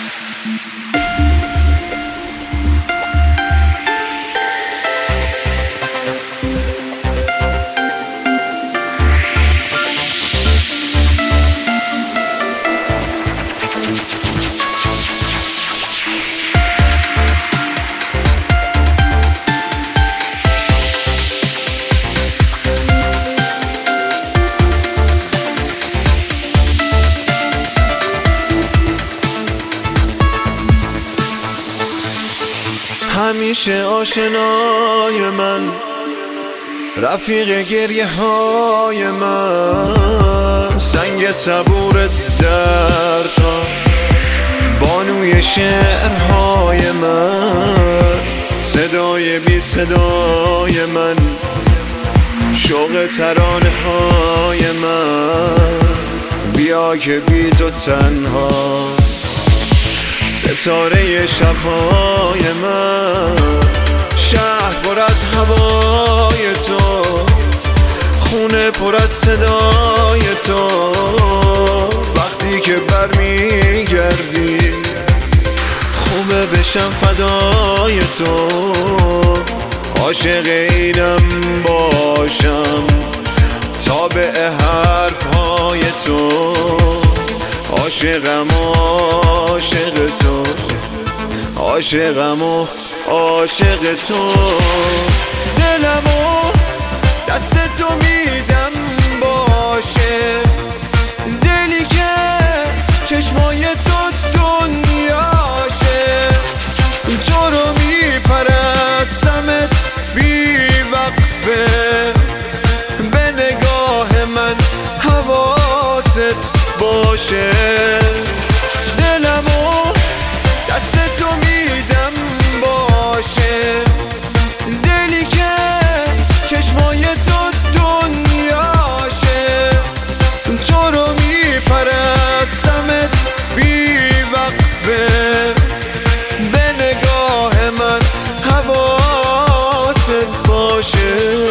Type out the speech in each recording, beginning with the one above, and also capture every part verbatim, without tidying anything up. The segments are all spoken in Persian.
همیشه آشنای من، رفیق گریه های من، سنگ صبور دردها، بانوی شعرهای من، صدای بی صدای من، شوق ترانه های من. بیا که بی تو تنها، ستاره شبهای من، شهر پر از هوای تو، خونه پر از صدای تو. وقتی که برمیگردی خوبه بشم فدای تو، عاشق اینم باشم تابع حرفهای تو. عاشقم و عاشق تو، عاشقم و عاشق تو. دلمو دست تو میدم باشه، دلی که چشمای تو دنیاشه. تو رو میپرستمت بی وقفه، به نگاه من حواست باشه. دلمو دست تو میدم باشه، دلی که چشمای تو دنیاشه. تو رو میپرستمت بی وقفه، به نگاه من حواست باشه.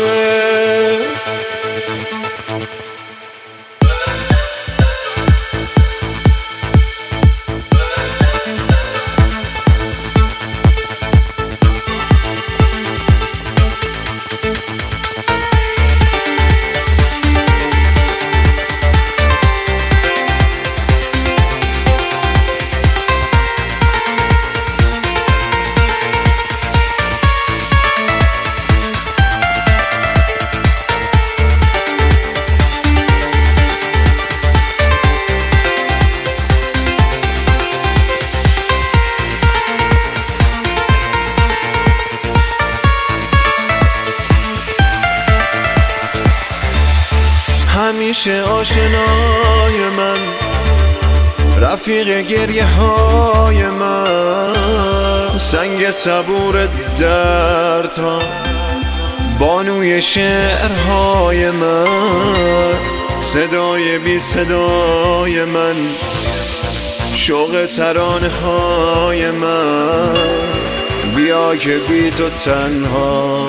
همیشه آشنای من، رفیق گریه های من، سنگ صبور دردها، بانوی شعرهای من، صدای بی صدای من، شوق ترانه های من. بیا که بی تو تنها،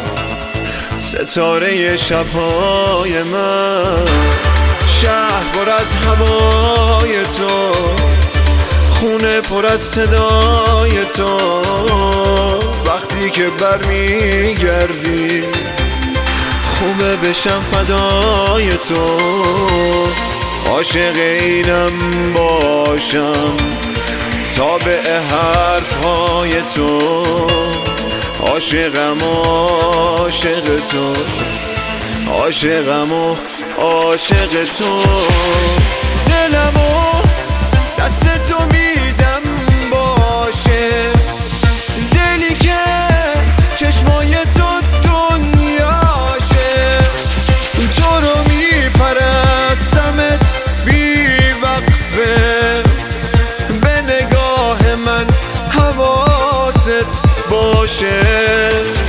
ستاره شبهای من، شهر پر از هوای تو، خونه پر از صدای تو. وقتی که برمیگردی خوبه بشم فدای تو، عاشق اینم باشم تابع حرفهای تو. عاشقم و عاشق تو، عاشقم و عاشق تو. دلمو دست تو میدم باشه، دلی که چشمای تو دنیاشه. تو رو میپرستمت بی وقفه، به نگاه من حواست باشه.